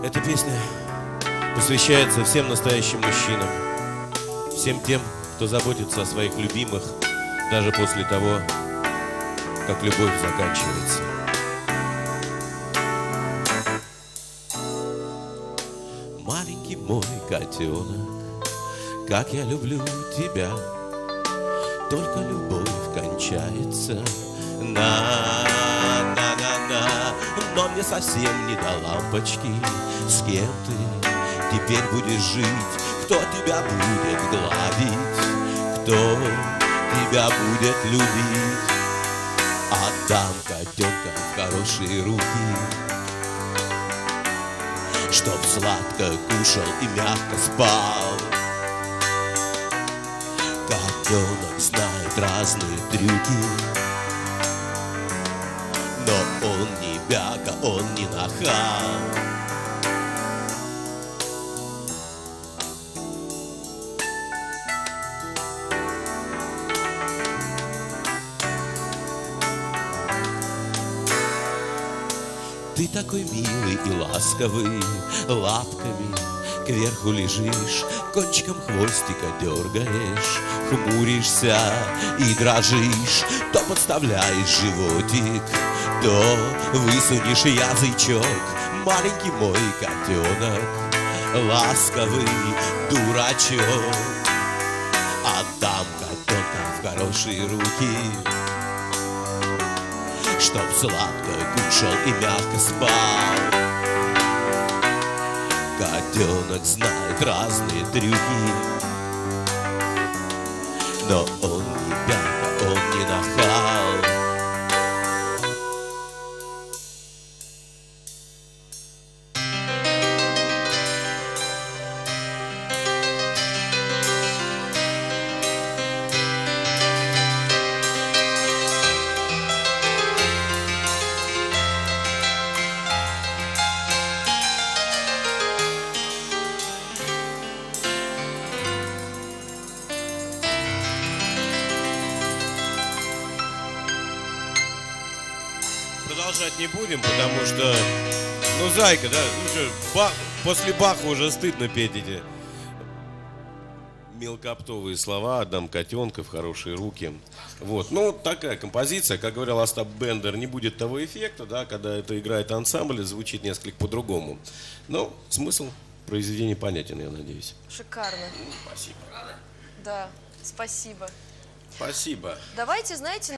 Эта песня посвящается всем настоящим мужчинам, всем тем, кто заботится о своих любимых, даже после того, как любовь заканчивается. Маленький мой котенок, как я люблю тебя, только любовь кончается. На-на-на-на, но мне совсем не до лампочки. С кем ты теперь будешь жить? Кто тебя будет гладить? Кто тебя будет любить? Отдам котенка в хорошие руки, чтоб сладко кушал и мягко спал. Котенок знает разные трюки, но он не бяка, он не нахал. Ты такой милый и ласковый, лапками кверху лежишь, кончиком хвостика дергаешь, хмуришься и дрожишь. То подставляешь животик, то высунешь язычок. Маленький мой котенок, ласковый дурачок. Отдам котенка в хорошие руки, чтоб сладко кушал и мягко спал. Котенок знает разные трюки, но он не бяка, он не нахал. Продолжать не будем, потому что, ну, зайка, да, ну что, после Баха уже стыдно петь эти мелкооптовые слова. Отдам котенка в хорошие руки. Вот, ну, такая композиция, как говорил Остап Бендер, не будет того эффекта, да, когда это играет ансамбль, звучит несколько по-другому. Но смысл произведения понятен, я надеюсь. Шикарно. Спасибо. Да, спасибо. Спасибо. Давайте, знаете,